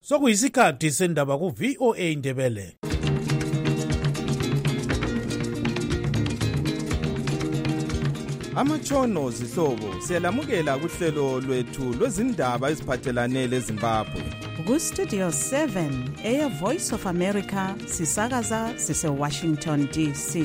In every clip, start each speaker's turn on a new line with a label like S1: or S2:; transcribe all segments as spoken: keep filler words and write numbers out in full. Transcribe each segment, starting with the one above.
S1: Sokuyisikhathi sendaba ku V O A Indebele.
S2: Amatshono zihlobo siyalamukela kuhlelo lwethu lwezindaba eziphathelane leZimbabwe.
S3: Ku Studio seven Air Voice of America sisakaza sise Washington D C.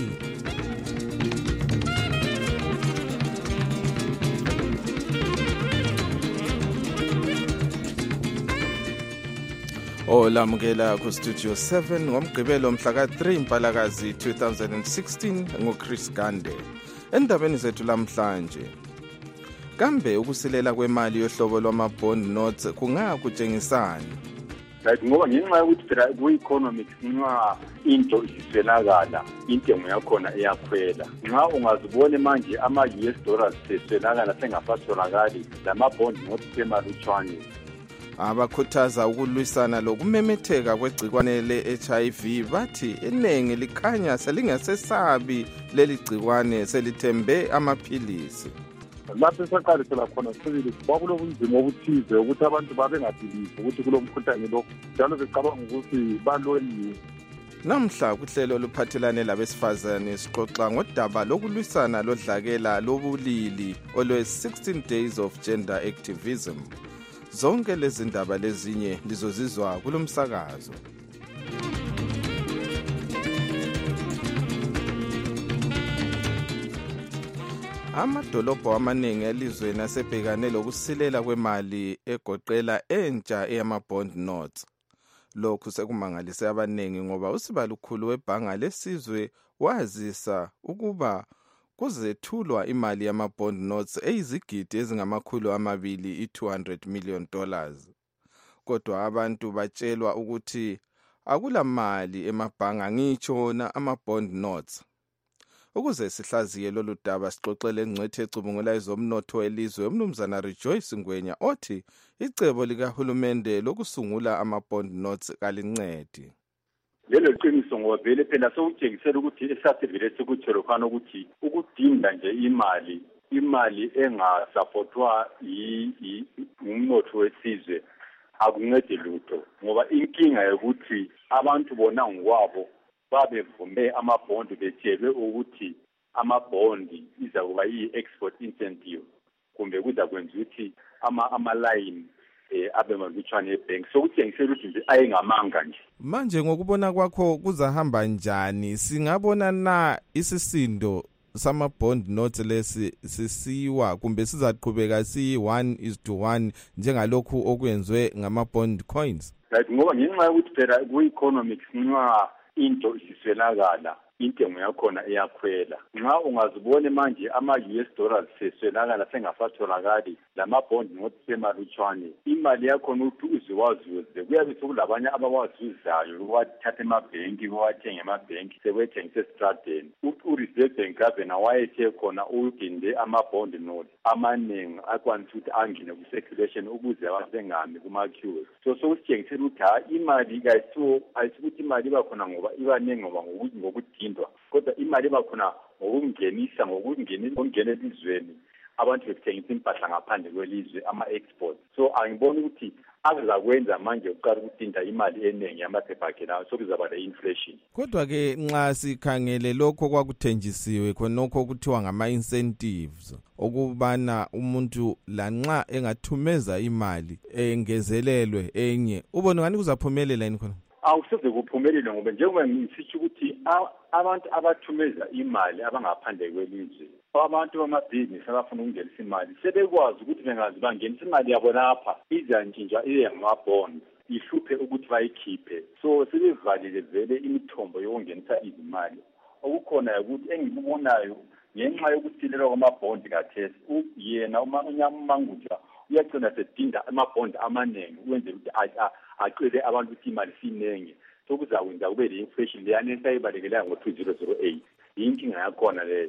S2: Olamukela ku Studio seven ngomgqibelo mhla ka three Mpalakazi two thousand sixteen ngoChris Gande. Endabeni zethu lamhlanje, kambe ukusilela kwemali yohlobo lwama-bond notes kungakutshengisani?
S4: Like ngoba ngenxa yokuthi phela ku-economics nxa into isiswelakala, intengo yakhona iyakhwela. Nxa ungazibone manje ama-U S dollars seswelakala sengasatholakali, lama-bond notes semalutshwane.
S2: Abakhuthaza ukulwisana lokumemetheka kwegcikwane le-H I V bathi iningi likhanya selingasesabi leli gcikwane selithembe amaphilisi.
S5: Lapho esaqalisela khona sibili kwakulobunzima obuthize ukuthi abantu babengabhilivi ukuthi kulomkhuhlane lo njalo becabanga ukuthi baloniwe.
S2: Namhla kuhlelo luphathelane labesifazane sixoxa ngodaba lokulwisana lodlakela lobulili olwe sixteen days of gender activism. Zonke lezi ndaba lezinye lizozizwa kulomsakazo. Amadolobho amaningi elizweni asebhekane lokusilela kwemali egoqela entsha eyama-bond notes. Lokhu sekumangalise abaningi ngoba usibalukhulu webhanga lesizwe wazisa ukuba kuzethulwa imali yama-bond notes eyizigidi ezingamakhulu amabili i-two hundred million dollars. Kodwa abantu batshelwa ukuthi akula mali emabhanga ngitsho na ama-bond notes. Ukuze sihlaziye lolu daba sixoxele engcwethi ecubungula ezomnotho elizwe umnumzana Rejoice Ngwenya othi icebo likahulumende lokusungula ama-bond notes kalincedi.
S4: Lelo qiniso ngoba vele phela sokuthengisela ukuthi esasivele sikuthelo khona ukuthi ukudinga nje imali imali engasupportwa yi umnotho wesizwe akuncede lutho ngoba inkinga yokuthi abantu bona ngokwabo babevume amabond betshelwe ukuthi amabond iza kuba yi-export incentive kumbe kuza kwenza ukuthi ama ama-line eh abe malutshwane ebank sokuthengisela ukuthi nje ayengamanga nje.
S2: Manje ngokubona kwakho kuzahamba njani? Singabona na isisindo sama-bond notes lesi sisiwa kumbe sizaqhubeka siyi one is to one njengalokhu okwenziwe ngama-bond coins?
S4: Like ngoba ngenxa yokuthi phela ku-economics nxa into isiswelakala intengo yakhona iyakhwela. Nxa ungazibone manje ama-U S dollars seswelakala sengasatholakali, lama-bond notes semalutshwane, imali yakhona ukuthi uziwazuze kuyabe sekulabanye abawazuzayo ukwathatha emabhenki uwathenga emabhenki sebethengisa esitradeni. U-Reserve Bank Governor wayethe khona udinde ama-bond notes amaningi akwanisa ukuthi angene ku-circulation ukuze abasengami kuma-queues. So sokusitshengisela ukuthi hayi imali kayisiwo ayisukuthi imali iba khona ngoba ibaningi ngoba ngokudindwa, kodwa imali iba khona ngokungenisa ngokungena elizweni abantu bethengisa impahla ngaphandle kwelizwe ama-export. So angiboni ukuthi akuzakwenza manje uqala ukudinda imali eningi yamaphepha akhe lawo sokuzaba le-inflation.
S2: Kodwa-ke nxa sikhangele lokho kwakuthenjisiwe khonokho kuthiwa ngama-incentives okubana umuntu lanxa engathumeza imali engezelelwe enye ubone ngani kuzaphumelela yini khona?
S4: Awusoze kuphumelele ngoba njengoba ngisitsho ukuthi abantu abathumeza imali abangaphandle kwelizwe, abantu bamabhizinisi abafuna ukungenisa imali sebekwazi ukuthi bengazi bangenisa imali yabo lapha izantshintsha iye ngama-bond ihluphe ukuthi bayikhiphe. So sebevalile vele imithombo yokungenisa izimali. Okukhona ukuthi engikubonayo ngenxa yokusilelwa kwama-bond kathesi yena uMangutya uyagcina sedinda ama-bond amaningi ukwenzela ukuthi acele abantu ukuthi imali sinenge sokuzakwenza kube le-inflation leyani esayibalekelayo ngo-two thousand eight. Yinkinga yakhona leyo.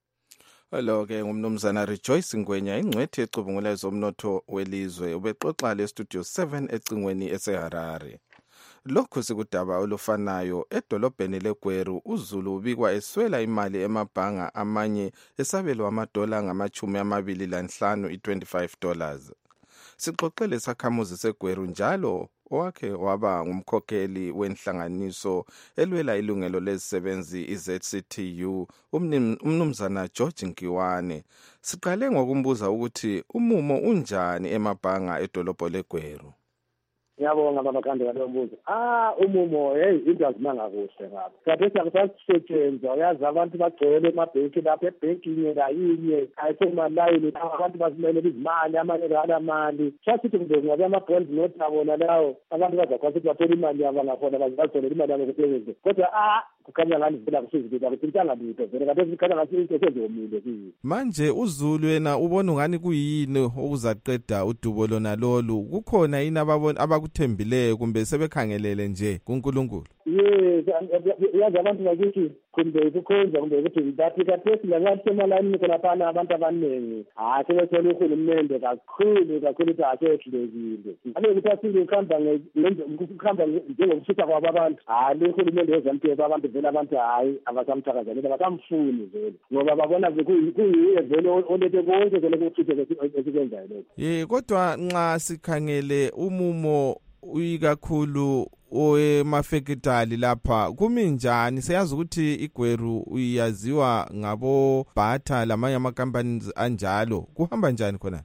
S2: Hello-ke ngumnumzana Rejoice Ngwenya ingcwethi ecubungula ezomnotho welizwe ubexoxa le-Studio seven ecingweni eseHarare. Lokhu sikudaba olufanayo edolobheni leGweru uZulu ubikwa eswela imali emabhanga amanye esabelwa amadola ngamachumi amabili lanhlanu i twenty-five dollars. Sixoxele sakhamuzi seGweru njalo owakhe waba ngumkhokheli wenhlanganiso elwela ilungelo lezisebenzi i-Z C T U, umnumzana George Nkiwane. Siqale ngokumbuza ukuthi umumo unjani emabhanga edolobho leGweru.
S6: Ngiyabonga baba Khandi ngalombuzo. Ah umumo hey into azimanga kuhle ngapha. Kade sakusetshenzwa uyazi abantu bagcwele emabhenki lapha ebhenki ngayinye ayisema line abantu bazimele izimali amanye ngala mali. Chasithi kumbe ngabe ama bond note abona lawo abantu bazakwazi ukuthola imali yabo ngafona bazathola imali yabo kuphezulu. Kodwa ah kukhanya ngani vela kusizikela ukuthintana litho vele kade sikhanya ngathi into sezomile kiyi.
S2: Manje uZulu wena ubona ungani kuyini okuzaqeda udubo lona lolu? Kukhona yini ababona abakuthembileyo kumbe sebekhangelele nje kuNkulunkulu?
S6: Yes, yazi abantu bakithi kumbe kukhonza kumbe ukuthi bathi kathesi langathi emalini khona phana abantu abaningi hayi sebethola uhulumende kakhulu kakhulu ukuthi asehlekile. Ane ukuthi asile ukuhamba ukuhamba njengokushisa kwabo abantu hayi uhulumende wezempilo abantu vele abantu hayi abasamthakazelela abasamfuni vele ngoba babona kuyiye vele olethe konke vele kuthuthe esikwenzayo lokho.
S2: Eh kodwa nxa sikhangele umumo uyikakhulu owemafekitali lapha kumi njani? Siyazi ukuthi iGweru uyaziwa ngabo Bata lamanye ama-companies anjalo, kuhamba njani khona?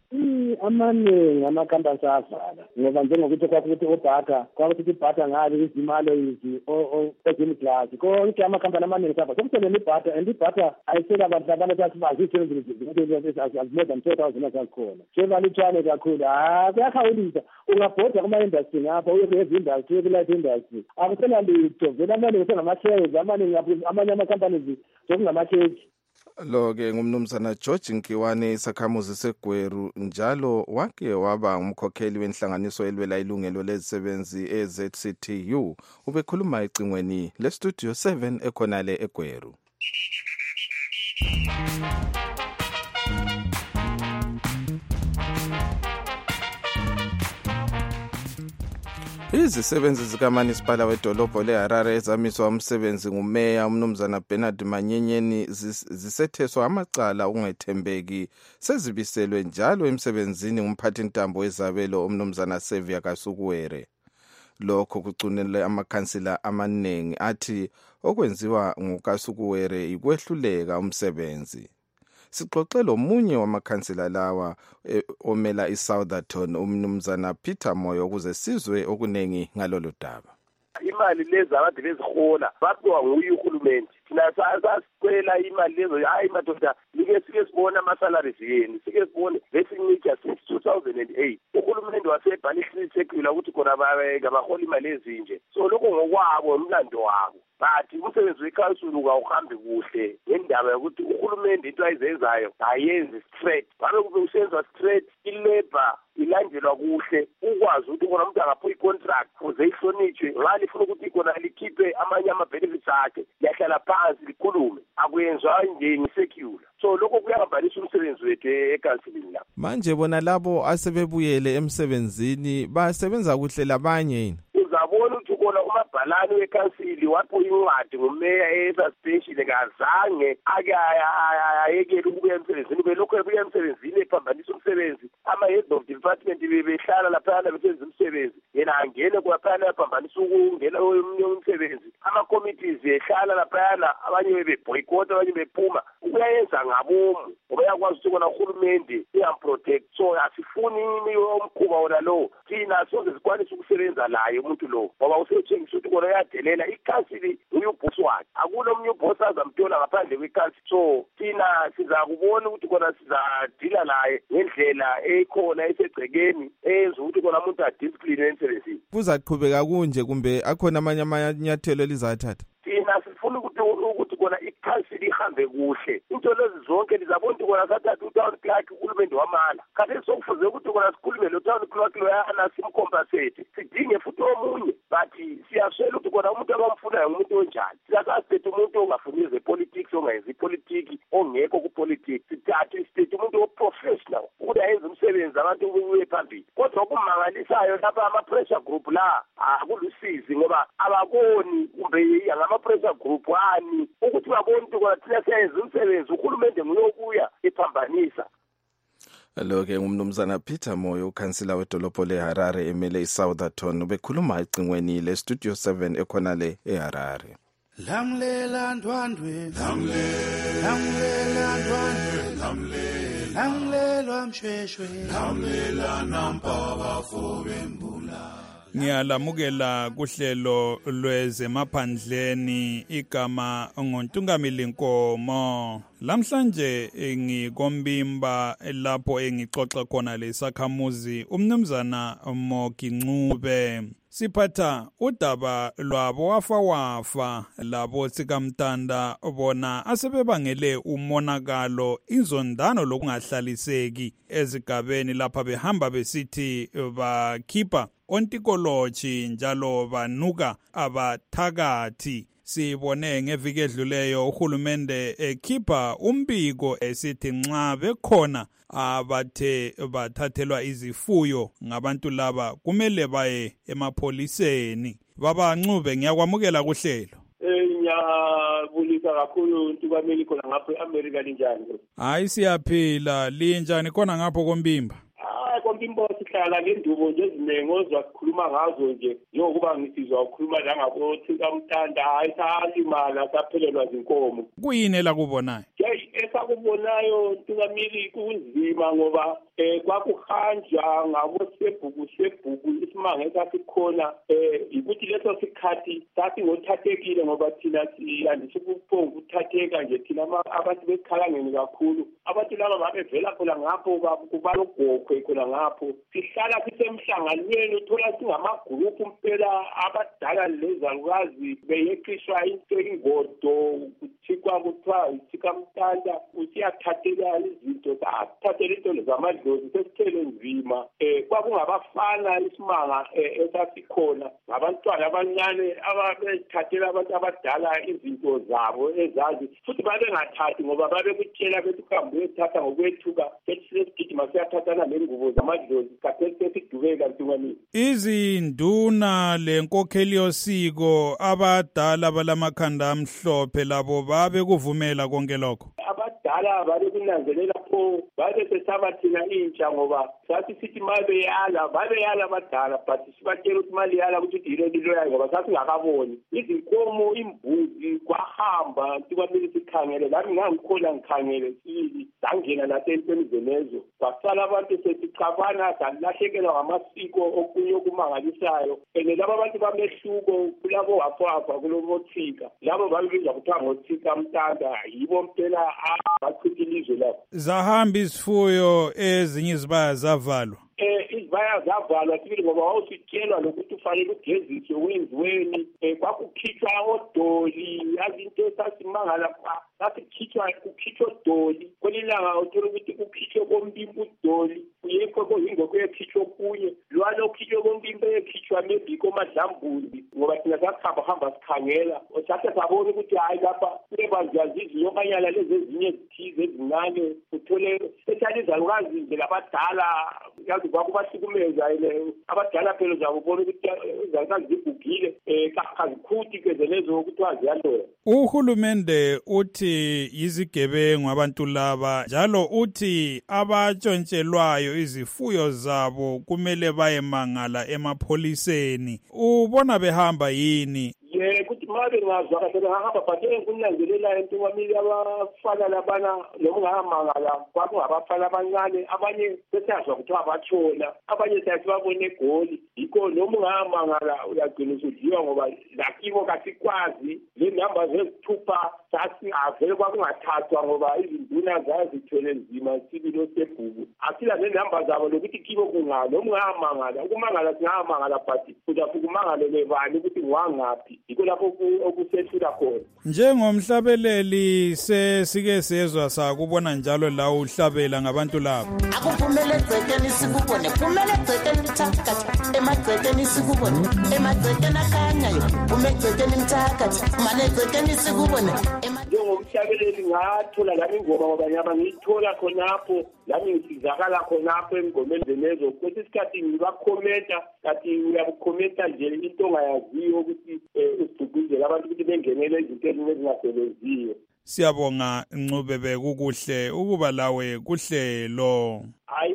S6: Amaningi ama-companies avala ngoba njengokuthi kwakuthi uBata kwakuthi iBata ngale izimalo izi o-Gym Glass konke ama-company amaningi saba sokusebenza iBata and iBata ayisela abantu abantu bathi bazi-seventy more than two thousand azakhona sebalutshwane kakhulu. Ah kuyakhawulisa ungabhoda kuma-industry ngapha uye kwe-industry kule industry akusena litho vele amaningi sengamashares amaningi amanye ama-companies sokungamakhekhi.
S2: Lo-ke ngumnumzana George Nkiwane, isakhamuzi seGweru, njalo wake waba umkhokheli wenhlanganiso elwela ilungelo lezisebenzi e-Z C T U. Ubekhuluma ecingweni le-Studio seven ekhonale eGweru. Izisebenzi zikaManisipala wedolobho leHarare ezamiswa umsebenzi ngumeya umnumzana Bernard Manyenyeni zisetheswa amacala ungethembeki sezibiselwe njalo emsebenzini ngumphathintambo wezabelo umnumzana Sevia Kasukuwere. Lokho kucunele amakhansila amaningi athi okwenziwa nguKasukuwere ikwehluleka umsebenzi. Sixoxele omunye wamakhansila lawa omela iSoutherton umnumzana Peter Moyo ukuze sizwe okunengi ngalolu daba.
S7: Imali lezi abantu bezihola baphiwa nguye uhulumende. Thina sasikwela imali lezo hayi madoda like sike sibona ama-salaries yenu sike sibone lesincitsha since two thousand eight uhulumende wasebhalisa isekula ukuthi khona bahola imali ezinje. So lokho ngokwabo umlando wabo but umsebenzi wekhansulu kawuhambi kuhle ngendaba yokuthi uhulumende into ayizenzayo ayenzi straight. Ngabe kube usenza straight ilabor ilandelwa kuhle ukwazi ukuthi khona umuntu angaphi i-contract kuze ihlonitshwe ngani ifuna ukuthi khona likhiphe amanye ama-benefits akhe yahlala phansi likhulume akuyenzwa nje ngesecular. So lokho kuyabalisa umsebenzi wethu ekansilini lapha.
S2: Manje bona labo asebebuyele emsebenzini basebenza kuhle labanye yini?
S7: Uzabona ukuthi khona umabhalani wekansili wapho incwadi ngumeya esuspension kazange ake ayekele ukubuya emsebenzini belokho ebuya emsebenzini ephambanisa umsebenzi ama-head of department bebehlala laphana besenza umsebenzi yena angene kwaphana yaphambanisa ukungena omunye umsebenzi ama-committees ehlala laphana abanye bebeboycott abanye bephuma ukuyayenza ngabomu ngoba yakwazi ukuthi kona uhulumende uyamprotect. So asifuni umkhuba wona lo thina soze sikwanise ukusebenza laye umuntu lo ngoba usetshengisa ukuthi kona uyadelela ikhansili uyubhosi wakhe akula omunye ubhosi azamthola ngaphandle kwekhansili. So thina sizakubona ukuthi kona sizadila laye ngendlela ekhona esegcekeni eyenza ukuthi kona umuntu adiscipline emsebenzini.
S2: Kuzaqhubeka kunje kumbe akhona amanye amanyathelo elizathatha?
S7: Thina sifuna ukuthi ukuthi kona ikhansili ihambe kuhle into lezi zonke lizabona ukuthi kona sathatha utown clerk uhulumende wamala khathesi sokufuze ukuthi kona sikhulume lo town clerk loyana simcompensate sidinge futhi omunye but siyaswela ukuthi kona umuntu abamfunayo ngumuntu onjani. Siyasasithethe umuntu ongafuni zepolitics ongayenzi ipolitiki ongekho kupolitics sithathe isithethe umuntu oprofessional ukuthi ayenze umsebenzi abantu ubuye phambili. Kodwa okumangalisayo lapha ama-pressure group la akulusizi ngoba ababoni kumbe ngama-pressure group wani ukuthi babone ukuthi kona thina siyayenza umsebenzi uhulumende nguye obuya ephambanisa.
S2: Lo-ke ngumnumzana Peter Moyo, ukhansila wedolobho leHarare emele iSoutherton, ubekhuluma ecingweni leStudio seven ekhona le eHarare.
S1: Lamlela ndwandwe, lamlela ndwandwe, lamlela mshweshwe, lamlela nampa bafube mbula. Ngiyalamukela kuhlelo lwezemaphandleni igama ngoNtungamili Nkomo. Lamhlanje ngikombimba lapho engixoxa khona lesakhamuzi umnumzana Mogi Ncube. Siphatha udaba lwabo wafa wafa labo sikamtanda bona asebebangele umonakalo izondano lokungahlaliseki ezigabeni lapha behamba besithi bakhipha ontikolochi njalo banuka abathakathi. Sibone ngeviki edluleyo uhulumende ekhipha umbiko esithi nxa bekhona abathe bathathelwa izifuyo ngabantu laba kumele baye emapholiseni. Baba Ncube, ngiyakwamukela kuhlelo.
S7: Eh ngiyabulisa kakhulu Ntungamili khona ngapha eAmerica linjani?
S1: Hayi siyaphila, linjani khona ngapho kombimba?
S7: Ah kombimba sihlala ngendubo nje ezinengi ozakhuluma ngazo nje njengokuba ngisizwa ukukhuluma la ngabo sikamtanda hayi salimala saphelelwa zinkomo.
S1: Kuyini la kubonayo?
S7: Esakubonayo Ntungamili kunzima ngoba eh kwakuhanjwa ngabo sebhuku sebhuku isimanga esasikhona eh ukuthi leso sikhathi sathi ngothathekile ngoba thina siyandise ukuphonga ukuthatheka nje thina abantu bekhalangeni kakhulu. Abantu laba babevela khona ngapho kubalogokhwe khona ngapho sihlala sisemhlanganweni uthola singamagroup impela abadala lezalukazi beyeqishwa into ingodo kuthikwa kuthiwa isikamtanda usiyathathela izinto sathathela into zamadlozi sesithele nzima eh kwakungabafana isimanga esasikhona ngabantwana abancane ababethathela abantu abadala izinto zabo ezazi futhi babengathathi ngoba babekutshela bethi uhambe uyethatha ngokwethuka sesigijima siyathathana lengubo zamadlozi kathesi sesidubeka Ntungamili.
S1: Izinduna lenkokheli yosiko abadala balamakhanda amhlophe labo babe kuvumela konke lokho.
S7: Abadala babe kunanzelela pho babe sesaba thina intsha ngoba sathi sithi mabe yala babe yala abadala but sibatshela ukuthi mali yala ukuthi idile liloya ngoba sathi ngakaboni izinkomo imbuzi kwahamba Ntungamili sikhangele lami ngangikhola ngikhangele sili sangena nasentweni zenezo basala abantu sesicabana salahlekelwa ngamasiko okunye okumangalisayo ene laba abantu bamehluko kulabo wafafa kulobothika labo babizwa kuthiwa ngothika mtanda yibo mpela abachitha ilizwe lapho.
S1: Zahamba izifuyo ezinye izibaya zavalwa.
S7: Eh izibaya zavalwa sibili ngoba wawusitshelwa lokuthi ufanele ugeziswe wenziweni eh kwakukhitshwa odoli izinto sasimangala sasikhitshwa kukhitshwa odoli kolilanga uthola ukuthi kukhitshwe kombimba udoli uyekho koyingoko yekhitshwa kunye lwalo khitshwe kombimba yekhitshwa maybe komadlambuzi ngoba thina sasihamba hamba sikhangela osathe sabona ukuthi hayi lapha kulebanjazi iziyokanyala lezi ezinye ezithize ezincane uthole sethalizalukazi nje labadala yazi kwakubahlukumeza ile abadala phela uzabona ukuthi izalukazi zigugile eh kazikhuthi kezelezo ukuthi waziyaloya.
S1: Uhulumende uthi yizigebengu abantu laba njalo uthi abatshontshelwayo izifuyo zabo kumele bayemangala emapholiseni. Ubona behamba yini?
S7: ye kuthi mabe ngazwa kahle ngahamba bathe kunanzelela Ntungamili abafana labana nomngamangala kwakungabafana abancane abanye besazwa ukuthi abatshona abanye sasibabone egoli yikho nomngamangala uyagcina usudliwa ngoba lakibo kasikwazi le number zezithupha sathi avele kwakungathathwa ngoba izinduna zazithwele nzima sibilo sebhuku asila le number zabo lokuthi kibo kungalo nomngamangala ukumangala singamangala but uzafuka umangalo lebani ukuthi ngwangaphi yikho lapho okusethula khona.
S1: Njengomhlabeleli sesike sezwa sakubona njalo la uhlabela ngabantu labo.
S8: Akuvumele egcekeni sikubone, kumele egcekeni mthakathi, emagcekeni sikubone, emagcekeni akhanyayo, uma egcekeni mthakathi, manje egcekeni sikubone.
S7: Njengomhlabeleli ngathola lami ingoma ngoba nyaba ngiyithola khonapho lami ngisizakala khonapho engomeni zenezo ukuthi isikhathi ngibakhomenta kathi uyabukhomenta nje into ongayaziyo ukuthi usigcugcuzela abantu ukuthi bengenele izinto ezingasebenziyo.
S1: Siyabonga Ncube bekukuhle ukuba lawe kuhlelo.
S7: Hayi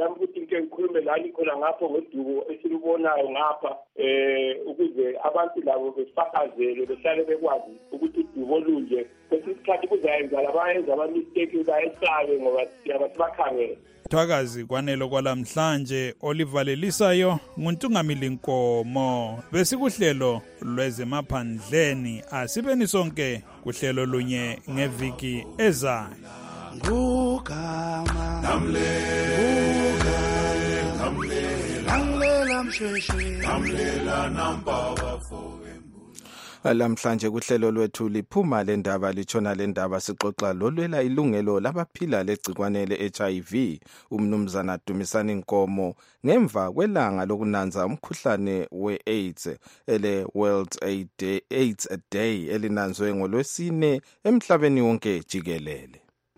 S7: ngizama ukuthi ngike ngikhulume lani khona ngapho ngodubo esilubonayo ngapha eh ukuze abantu labo besifakazele behlale bekwazi ukuthi udubo lunje kwesikhathi kuzayenza labayenza ama mistake bayesabe ngoba siyabasibakhangela.
S1: Thwakazi kwanelo kwalamhlanje olivalelisayo nguNtungamili Nkomo besikuhlelo lwezemaphandleni asibeni sonke kuhlelo lunye ngeviki ezayo.
S9: Ngugama namlela namlela namlela mshweshwe namlela nambaba foke.
S2: Lamhlanje kuhlelo lwethu liphuma le ndaba litshona le ndaba sixoxa lolwela ilungelo labaphila legcikwane le-H I V umnumzana Dumisani Nkomo ngemva kwelanga lokunanza umkhuhlane we-AIDS ele World AIDS Day elinanzwe ngolwesine emhlabeni wonke jikelele.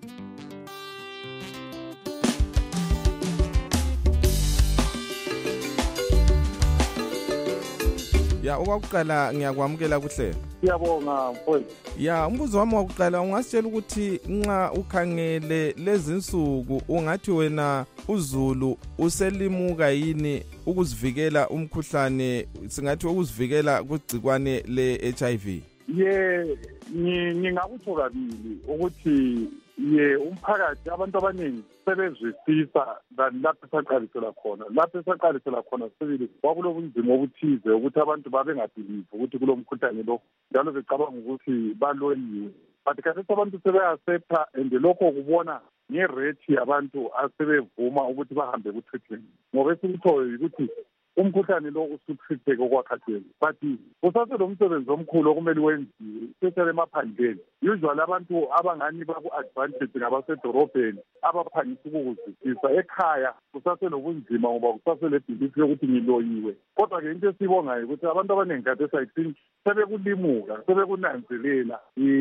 S2: Ya owakuqala ngiyakwamukela kuhle.
S5: Siyabonga mfowethu.
S2: Ya umbuzo wami wokuqala ungasitshela ukuthi nxa ukhangele lezi insuku ungathi wena uZulu uselimuka yini ukuzivikela umkhuhlane singathi ukuzivikela kugcikwane le-H I V?
S5: Ye ngingakutsho kabili ukuthi ye umphakathi abantu abaningi sebezwisisa lapho esaqalisela khona lapho esaqalisela khona sibili kwakulobunzima obuthize ukuthi abantu babengabhilivi ukuthi kulo mkhuhlane lo njalo becabanga ukuthi baloyiwe but kathi abantu sebeaccepta and lokho kubona ngerate yabantu asebevuma ukuthi bahambe ku-treatment ngoba esikuthoyo ukuthi umkhuhlane lo usutritheke okwakhathesi but kusaselo umsebenzi omkhulu okumele wenziwe especially emaphandleni usually abantu abangani baku-advantage ngabasedorobheni abaphangisa ukukuzwisisa ekhaya kusaselo bunzima ngoba kusasele belief yokuthi ngiloyiwe kodwa-ke into esibongayo ukuthi abantu abaningi kade sayithini sebekulimuka sebekunanzelela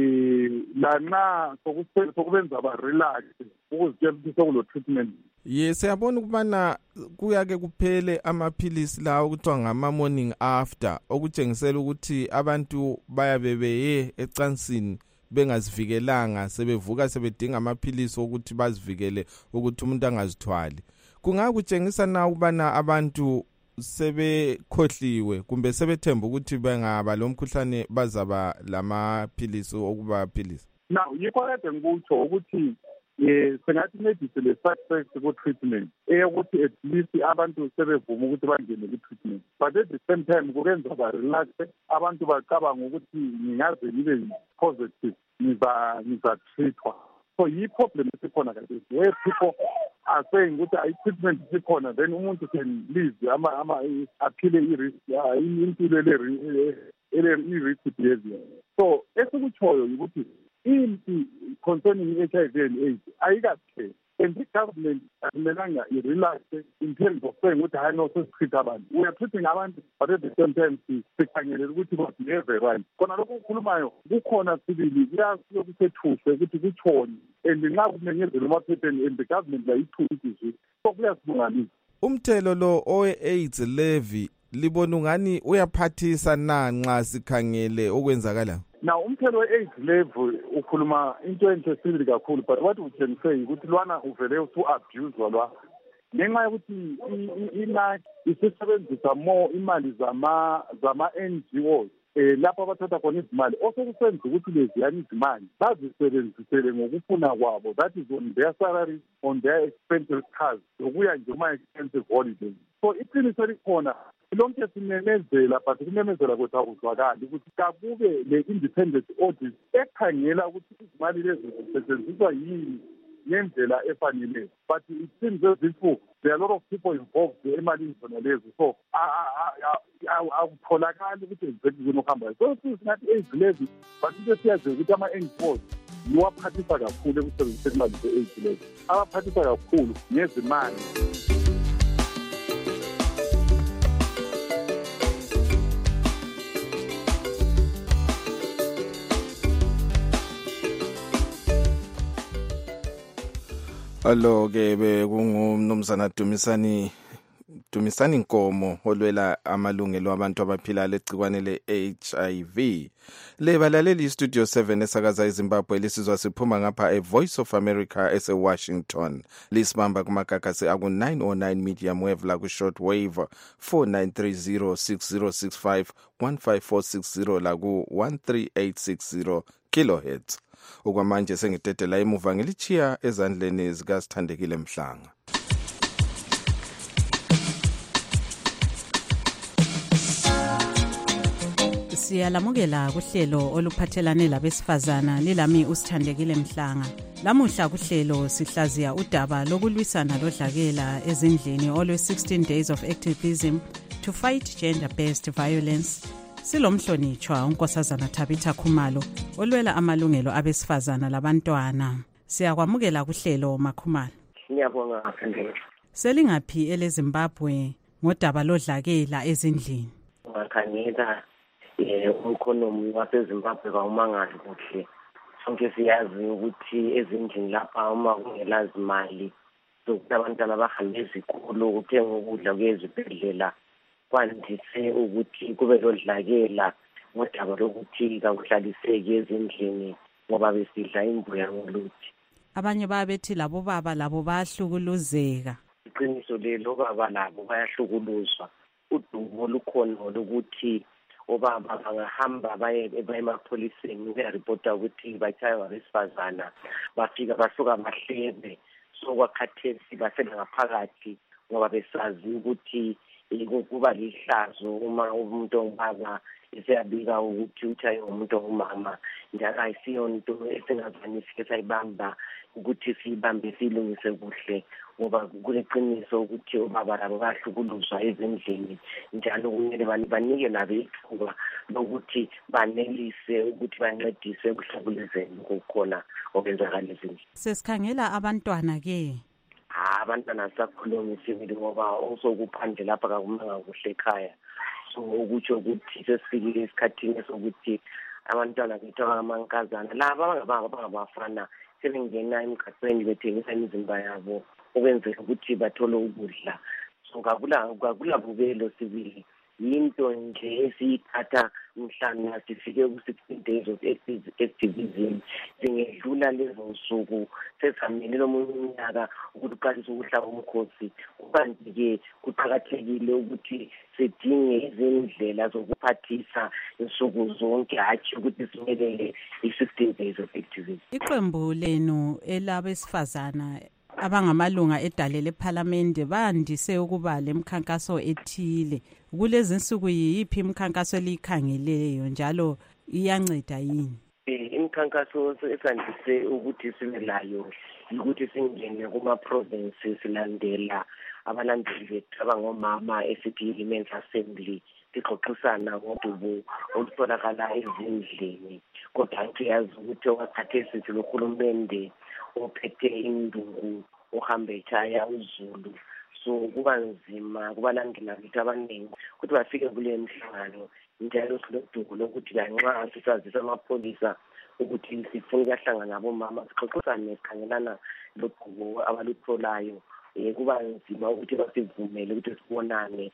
S5: lanxa sokubenza barelax ukuzitshela ukuthi sekulo treatment.
S2: Ye siyabona ukubana kuyake kuphele amaphilisi lawo kuthiwa ngama morning after okutshengisela ukuthi abantu bayabe beye ecansini bengazivikelanga sebevuka sebedinga amaphilisi ukuthi bazivikele ukuthi umuntu angazithwali. Kungakutshengisa na ukubana abantu sebekhohliwe kumbe sebethemba ukuthi bengaba lo mkhuhlane bazaba lamaphilisi okuba philisi?
S5: Now yikho kade ngikutsho ukuthi eh sengathi medicine le success ku treatment eyokuthi at least abantu sebevuma ukuthi bangene ku treatment but at the same time kubenza ba relax abantu bacabanga ukuthi ngingaze ngibe positive ngiza ngiza treatwa so yi problem esikhona kade where people are saying ukuthi I treatment isikhona then umuntu can live ama ama aphile i risk impilo le ele i risk behavior so esikuchoyo ukuthi impi concerning H I V and AIDS ayikahle and the government akumelanga i-relax in terms of saying ukuthi hayi no sesitreat abantu we are treating abantu but at the same time sikhangele ukuthi babehave right khona lokho ukukhulumayo kukhona sibili kuyakusethuhle ukuthi kutshoni and nxa kumenyezela amaphetheni and the government layithulizwe so kuyasibunganisa.
S2: Umthelo lo owe-AIDS levy libona ungani uyaphathisa na nxa sikhangele okwenzakala?
S5: Now umthelo we-AIDS level ukhuluma into enhle sibili kakhulu but what we can say ukuthi lwana uvele usu-abuse lwa ngenxa yokuthi inaki isisebenzisa more imali zama zama-N G Os eh lapho abathatha khona izimali osekusenza ukuthi leziyani izimali bazisebenzisele ngokufuna kwabo that is on their salaries on their expenses cars lokuya nje uma-expensive holidays so iqiniso likhona lonke simemezela but kumemezela kwethu akuzwakali ukuthi kakube le-independent audit ekhangela ukuthi izimali lezi zisetshenziswa yini ngendlela efaneleyo but it seems as if there are a lot of people involved emalini zona lezi so akutholakali ukuthi exactly kunokuhambayo so singathi AIDS lezi but into siyazi ukuthi ama-N G Os yiwaphathisa kakhulu ekusebenziseni imali ze-AIDS lezi abaphathisa kakhulu ngezimali.
S2: Allo ke bekungumnumzana Dumisani Dumisani Nkomo olwela amalungelo abantu abaphila legcikwane le-H I V. Lebalaleli Studio seven esakaza eZimbabwe lisizwa siphuma ngapha eVoice of America ese-Washington. Lisibamba kumagagasi aku-nine oh nine medium wave la ku-short wave four nine three zero six zero six five one five four six zero la ku-one three eight six zero kilohertz. Okwamanje sengidedela emuva ngilichiya ezandleni zikaSithandekile Mhlanga.
S3: Siyalamukela kuhlelo oluphathelane labesifazana lilami uSithandekile Mhlanga. Lamuhla kuhlelo sihlaziya udaba lokulwisana lodlakela ezindlini olwe sixteen days of activism to fight gender-based violence. Silomhlonitshwa uNkosazana Tabitha Khumalo olwela amalungelo abesifazana labantwana. Siyakwamukela kuhlelo Makhumalo.
S10: Ngiyabonga Sithandekile.
S3: Selingaphi eleZimbabwe ngodaba lodlakela ezindlini?
S10: Ngakhangela eh umkhonomi waseZimbabwe kawumangali kuhle. Sonke siyazi ukuthi ezindlini lapha uma kungela zimali sokuthi abantwana bahambe ezikolo ukuthenga ukudla kwezibhedlela kwandise ukuthi kube lodlakela ngodaba lokuthi kakuhlaliseki ezindlini ngoba besidla imbuya ngoluthi.
S3: Abanye babethi labo baba labo bayahlukuluzeka.
S10: Iqiniso lelo baba labo bayahlukuluzwa. Udumo lukhona lokuthi obaba bangahamba baye emapholiseni bayaripota ukuthi batshaywa abesifazana bafika basuka amahlebe so kwakhathesi basele ngaphakathi ngoba besazi ukuthi kuba lihlazo uma umuntu ongubaba esiyabika ukuthi utshaywe umuntu ongumama njalo ayisiyo into esingazanisi esayibamba ukuthi siyibambe silungise kuhle ngoba kuleqiniso ukuthi obaba labo bahlukuluzwa ezindlini njalo kumele banike labo ithuba lokuthi banelise ukuthi bancedise ekuhlukuluzeni kokukhona okwenzakala ezindlini.
S3: Sesikhangela abantwana ke
S10: abantwana sakhuluma sibili ngoba osokuphandle lapha kakumanga kuhle ekhaya so ukutsho ukuthi sesifikile esikhathini sokuthi abantwana bethu abangamankazana laba abangababa abangabafana sebengena emgaqweni bethengisa imizimba yabo ukwenzela ukuthi bathole ukudla so kakula kakula bubelo sibili into nje esiyithatha mhlawumbe sifike ku-sixteen days of activism singedlula lezo nsuku sesamele lomunye unyaka ukuthi uqalise ukuhlaba umkhosi kanti-ke kuqakathekile ukuthi sidinge izindlela zokuphathisa insuku zonke hatshi ukuthi simelele i-sixteen days of activism.
S3: Iqembu lenu elabesifazana abangamalunga edale lephalamende bandise ukuba lemkhankaso ethile. Kulezi nsuku yiphi imkhankaso elikhangeleyo njalo iyanceda yini?
S10: Imkhankaso esandise ukuthi sibe layo ukuthi singene kuma provinces silandela abalandeli bethu abangomama esithi Women's Assembly sixoxisana ngodubo olutholakala ezindlini kodwa siyazi ukuthi wakhathesi silohulumende ophethe induku uhambe echaya uZulu so kuba nzima kubalandela bethu abaningi ukuthi bafike kule mhlangano njalo silodubo lokuthi lanxa sisazisa amapholisa ukuthi sifuna ukuhlangana nabo mama sixoxisane sikhangelana lodubo abalutholayo kuba nzima ukuthi basivumele ukuthi sibonane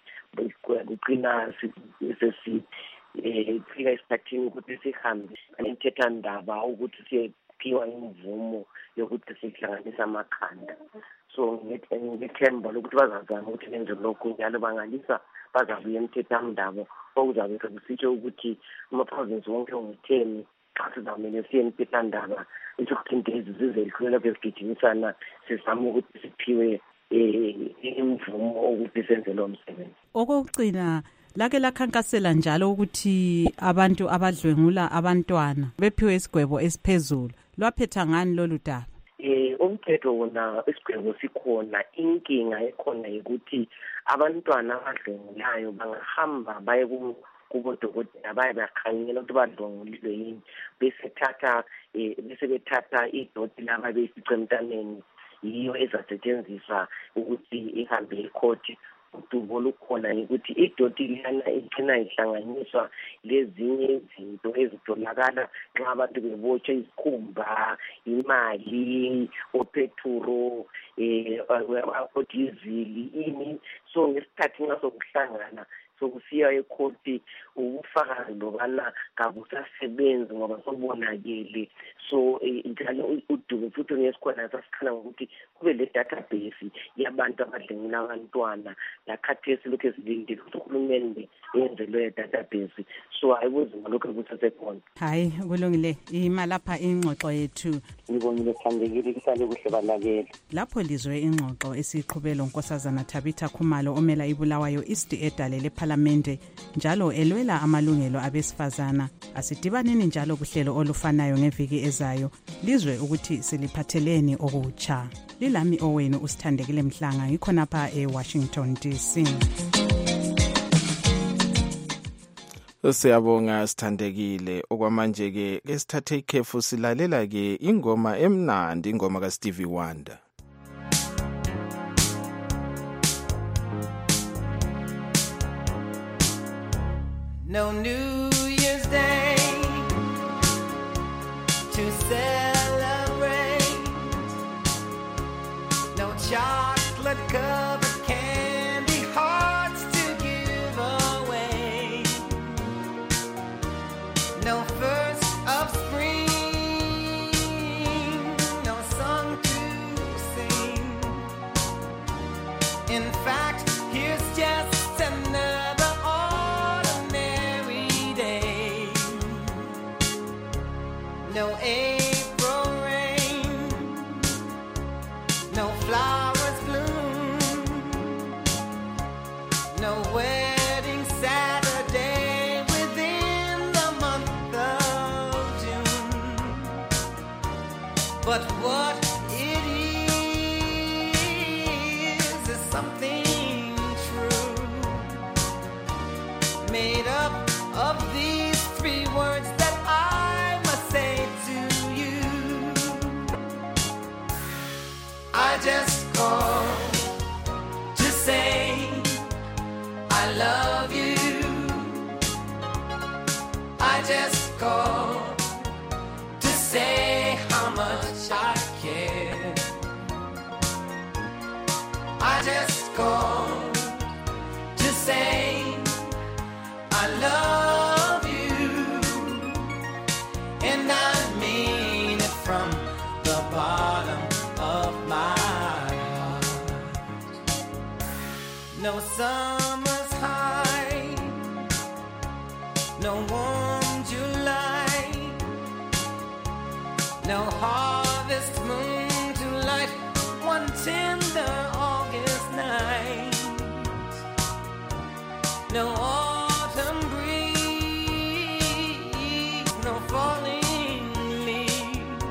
S10: kuqina sesi fika isikhathini ukuthi sihambe inthethandaba ukuthi siyephiwa imvumo yokuthi sihlanganisa amakhanda so ngithemba lokuthi bazazama ukuthi benze lokhu njalo bangalisa bazabuya emthethandaba okuzabe sekusitsho ukuthi ama-province wonke ongu-ten xa sizamele siye emthethandaba i-sixteen days zize lihlulelapho esigijimisana sizama ukuthi siphiwe imvumo ukuthi senze lo msebenzi.
S3: Okugcina lake lakhankasela njalo ukuthi abantu abadlwengula abantwana bephiwe isigwebo esiphezulu. Lwaphetha ngani lolu daba?
S10: Eh umthetho wona isigwebo sikhona, inkinga ekhona ukuthi abantwana abadlwengulayo bangahamba baye kubodokotela baye bakhangela ukuthi badlwengulile yini bese thatha bese bethatha idoti laba besice emntaneni yiyo ezasetshenziswa ukuthi ihambe ecourt udubo lukhona ukuthi idoti lana igcina ihlanganiswa lezinye izinto ezitholakala nxa abantu bebotshwe isikhumba, imali, opetrol, eh odizili ini. So ngesikhathi nxa sokuhlangana sokusiya ekhoti ubufakazi lokana kabusasebenzi ngoba sobonakele. So njalo udubo futhi ngesikhona sasikhala ngokuthi kube le database yabantu abadlengula abantwana lakhathesi lokho ezilindile ukuthi uhulumende yenze le database. So ayibuzima lokho kusasekhona.
S3: Hayi kulungile imalapha ingxoxo yethu.
S10: Ngibonile sithandekile kusale kuhle balakela.
S3: Lapho lizwe ingxoxo esiqhubelo unkosazana Tabitha Khumalo omela ibulawayo East edalele Parliamente njalo elwela amalungelo abesifazana. Asidibaneni njalo kuhlelo olufanayo ngeviki ezayo lizwe ukuthi siliphatheleni okutsha. Lilami owenu usithandekile Mhlanga ngikhonapha eWashington D C.
S2: Siyabonga sithandekile okwamanje ke esithathe ikhefu silalela ke ingoma emnandi ingoma ka Stevie Wonder.
S11: No New Year's Day to celebrate, no chocolate covered candy hearts to give away, no first of spring, no song to sing. In fact, here's just another no April rain, no flowers bloom, no wedding Saturday within the month of June. But what it is is something true, made up of these three words that I must say to you. I just called to say I love you. I just called to say how much I care. I just called to say I love you, and I mean it from the bottom of my heart. No summer's high, no warm July, no harvest moon to light one tender August night, no autumn breeze, no falling leaves,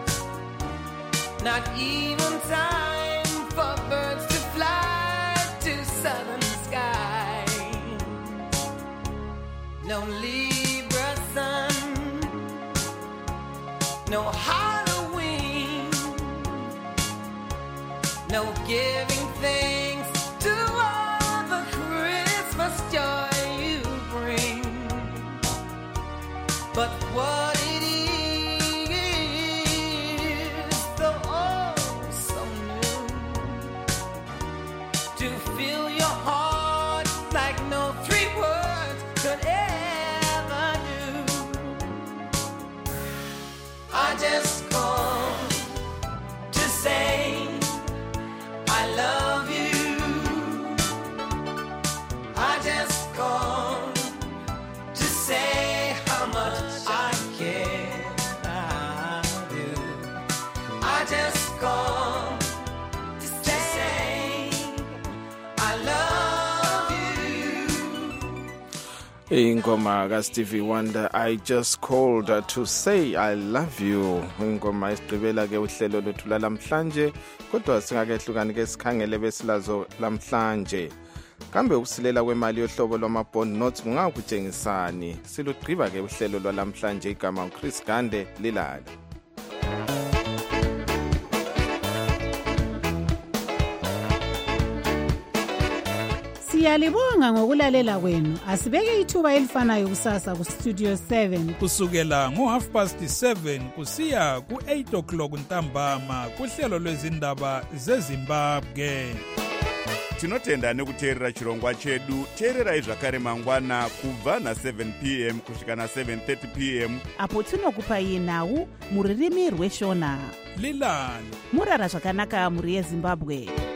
S11: not even time for birds to fly to southern skies, no Libra sun, no Halloween, no giving thanks to all the Christmas joy you bring. But what it is, though oh so new, to fill your heart like no three words could ever do. I just called to say I love you. I just called to say how much I care. I do. I just called to say I love you.
S2: Ingoma ka Stevie Wonder, I just called to say I love you. Ingoma isigqibela ke uhlelo lethu lamhlanje, kodwa singakehlukani ke sikhangele besilazo lamhlanje. Kambe ukusilela kwemali yohlobo lwama bond notes kungakutshengisani? Silugqiba ke uhlelo lwalamhlanje igama uChris Gande lilala.
S12: Siyalibonga ngokulalela kwenu. Asibeke ithuba elifanayo kusasa ku Studio seven
S1: kusukela ngo half past seven kusiya ku eight o'clock ntambama kuhlelo lwezindaba zeZimbabwe.
S13: Tinotenda nekuteerera chirongwa chedu. Teererai zvakare mangwana kubva na seven p m kusvika na seven thirty p m
S14: apo tinokupai nhau muririmi rweshona.
S1: Lilani
S14: murara zvakanaka muri yeZimbabwe.